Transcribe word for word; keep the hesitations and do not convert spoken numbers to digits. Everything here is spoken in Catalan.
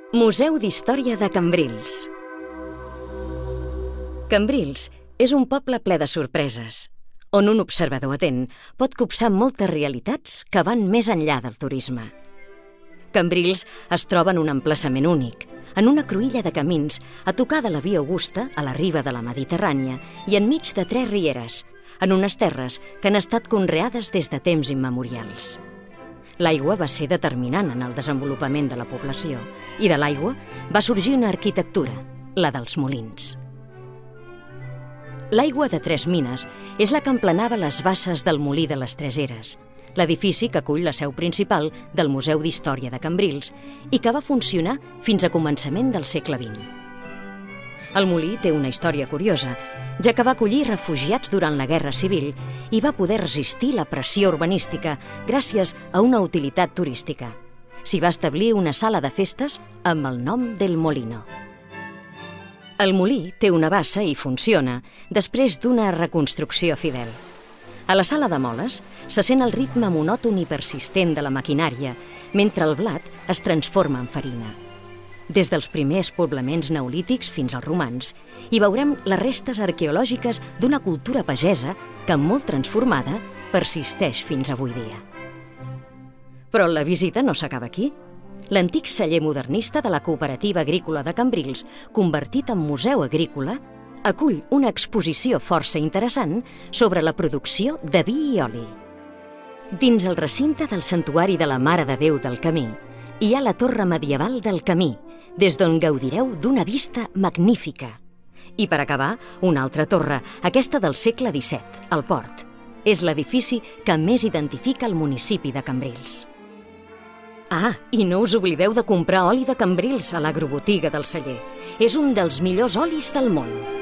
Museu d'Història de Cambrils. Cambrils és un poble ple de sorpreses, on un observador atent pot copsar moltes realitats que van més enllà del turisme. Cambrils es troba en un emplaçament únic, en una cruïlla de camins a tocar de la Via Augusta a la riba de la Mediterrània i enmig de tres rieres, en unes terres que han estat conreades des de temps immemorials. L'aigua va ser determinant en el desenvolupament de la població i de l'aigua va sorgir una arquitectura, la dels molins. L'aigua de Tres Mines és la que emplenava les basses del Molí de les Tres Eres, l'edifici que acull la seu principal del Museu d'Història de Cambrils i que va funcionar fins a començament del segle vint. El molí té una història curiosa, ja que va acollir refugiats durant la Guerra Civil i va poder resistir la pressió urbanística gràcies a una utilitat turística. S'hi va establir una sala de festes amb el nom del Molino. El molí té una bassa i funciona després d'una reconstrucció fidel. A la sala de moles se sent el ritme monòton i persistent de la maquinària, mentre el blat es transforma en farina. Des dels primers poblaments neolítics fins als romans, hi veurem les restes arqueològiques d'una cultura pagesa que, molt transformada, persisteix fins avui dia. Però la visita no s'acaba aquí. L'antic celler modernista de la Cooperativa Agrícola de Cambrils, convertit en museu agrícola, acull una exposició força interessant sobre la producció de vi i oli. Dins el recinte del Santuari de la Mare de Déu del Camí hi ha la torre medieval del Camí, des d'on gaudireu d'una vista magnífica. I per acabar, una altra torre, aquesta del segle disset, el Port. És l'edifici que més identifica el municipi de Cambrils. Ah, i no us oblideu de comprar oli de Cambrils a l'agrobotiga del celler. És un dels millors olis del món.